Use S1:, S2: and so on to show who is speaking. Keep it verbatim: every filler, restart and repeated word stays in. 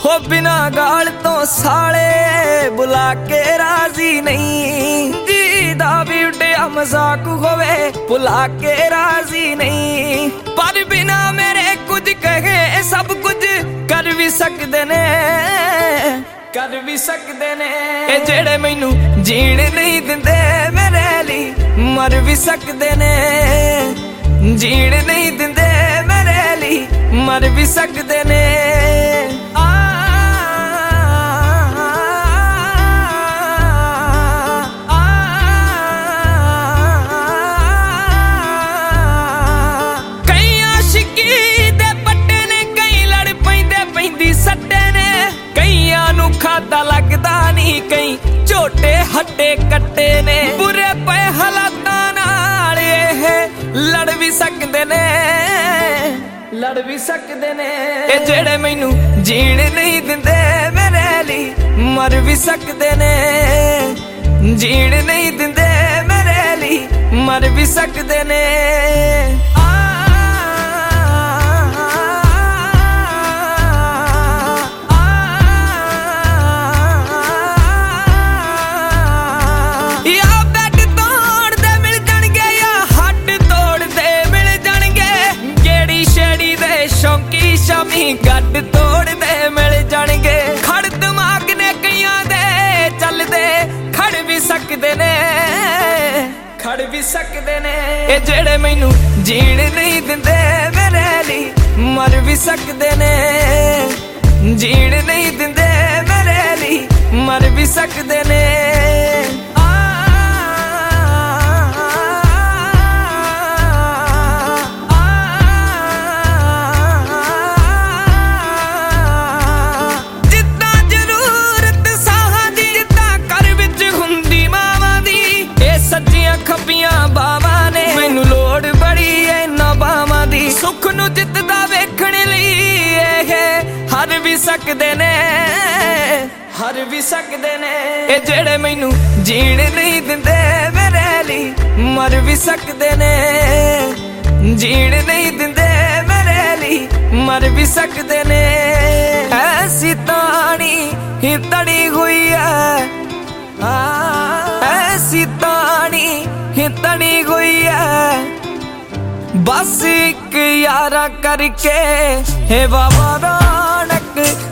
S1: हो बिना गाल तो साले बुला के राजी नहीं। जी दा भी उड्डिया मजाक होवे बुला के राजी नहीं। पर बिना मेरे कुछ कहे सब कुछ कर भी सकदे ने, कर भी सकदे ने। ए जेड़े मैनू जीण नहीं दिंदे मेरे ली मर भी सकदे ने। जीण नहीं दिंदे मेरे ली मर भी सकदे ने। खाता लगदा नहीं कई झोटे हट्टे कट्टे ने। बुरे पे हालातां नाल ये लड़ भी सकदे ने, लड़ भी सकदे ने। ए जेड़े मैनू जीण नहीं दिंदे मेरे ली मर भी सकदे ने। जीण नहीं दिंदे मेरे ली मर भी सकदे ने। शामी गड्ड तोड़ दे मिल जाणगे। खड़ दिमाग ने कईयां दे चलदे खड़ भी सकदे ने, खड़ भी सकदे ने। ए जेड़े मैनू जीण नहीं दिंदे मेरे ली मर भी सकदे ने। जीण नहीं दिंदे मेरे ली मर भी सकदे ने। खब्बियां बावां ने मैनू लोड़ बड़ी है इन्हां बावां दी। सुख नू जितदा वेखण लई एह हर भी सकदे ने, हर भी सकदे ने। ए जेड़े मैनू जीण नहीं दिंदे मेरे ली मर भी सकदे ने। जीण नहीं दिंदे मेरे ली मर भी सकदे ने। ऐसी तानी ही तड़ी हुई है, ऐसी तानी ही तड़ी हुई है। बस एक यारा करके हे बाबा रौनक